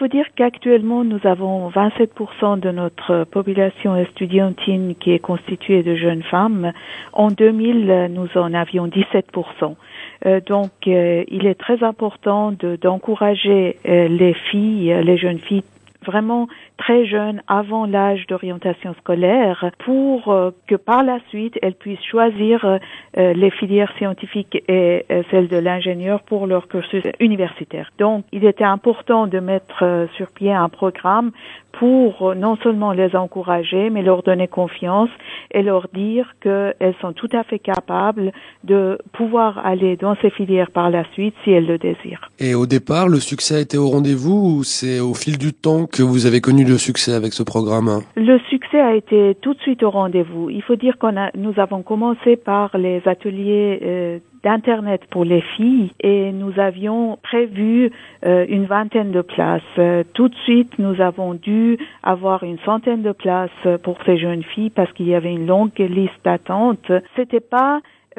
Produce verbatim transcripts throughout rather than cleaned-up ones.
faut dire qu'actuellement, nous avons vingt-sept pour cent de notre population estudiantine qui est constituée de jeunes femmes. En deux mille, nous en avions dix-sept pour cent. Euh, donc, euh, il est très important de, d'encourager euh, les filles, les jeunes filles, vraiment très jeunes, avant l'âge d'orientation scolaire, pour euh, que par la suite, elles puissent choisir euh, les filières scientifiques et euh, celles de l'ingénieur pour leur cursus universitaire. Donc, il était important de mettre euh, sur pied un programme pour euh, non seulement les encourager, mais leur donner confiance et leur dire qu'elles sont tout à fait capables de pouvoir aller dans ces filières par la suite si elles le désirent. Et au départ, le succès a été au rendez-vous ou c'est au fil du temps que vous avez connu le succès avec ce programme? Le succès a été tout de suite au rendez-vous. Il faut dire qu'on a, nous avons commencé par les ateliers euh, d'Internet pour les filles et nous avions prévu euh, une vingtaine de places. Euh, tout de suite, nous avons dû avoir une centaine de places pour ces jeunes filles parce qu'il y avait une longue liste d'attente. C'était pas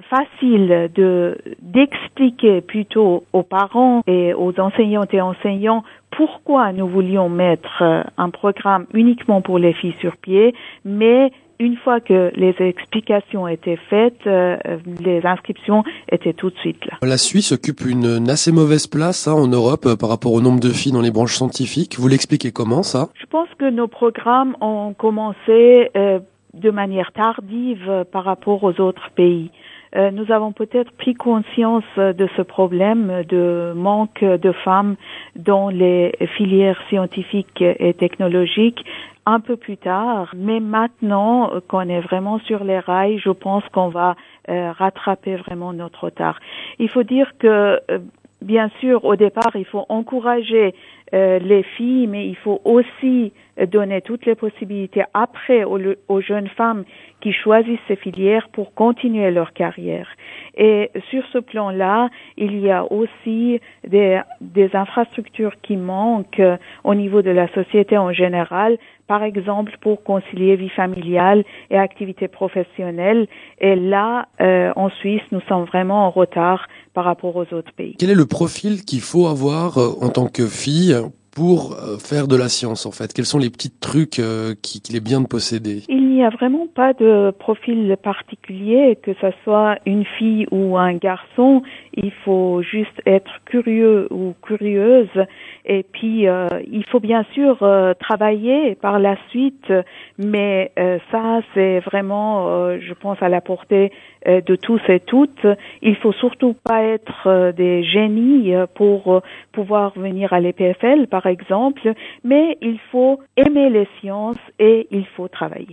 facile de d'expliquer plutôt aux parents et aux enseignantes et enseignants pourquoi nous voulions mettre un programme uniquement pour les filles sur pied, mais une fois que les explications étaient faites, euh, les inscriptions étaient tout de suite là. La Suisse occupe une, une assez mauvaise place hein, en Europe euh, par rapport au nombre de filles dans les branches scientifiques. Vous l'expliquez comment ça? Je pense que nos programmes ont commencé euh, de manière tardive par rapport aux autres pays. Euh, nous avons peut-être pris conscience de ce problème de manque de femmes dans les filières scientifiques et technologiques un peu plus tard, mais maintenant qu'on est vraiment sur les rails, je pense qu'on va euh, rattraper vraiment notre retard. Il faut dire que, euh, bien sûr, au départ, il faut encourager euh, les filles, mais il faut aussi donner toutes les possibilités après aux, aux jeunes femmes qui choisissent ces filières pour continuer leur carrière. Et sur ce plan-là, il y a aussi des, des infrastructures qui manquent au niveau de la société en général, par exemple pour concilier vie familiale et activité professionnelle. Et là, euh, en Suisse, nous sommes vraiment en retard par rapport aux autres pays. Quel est le profil qu'il faut avoir euh, en tant que fille pour euh, faire de la science en fait? Quels sont les petits trucs euh, qu'il qui est bien de posséder? Il n'y a vraiment pas de profil particulier, que ce soit une fille ou un garçon. Il faut juste être curieux ou curieuse. Et puis, euh, il faut bien sûr euh, travailler par la suite, mais euh, ça, c'est vraiment, euh, je pense, à la portée euh, de tous et toutes. Il faut surtout pas être euh, des génies pour euh, pouvoir venir à l'E P F L, par exemple, mais il faut aimer les sciences et il faut travailler.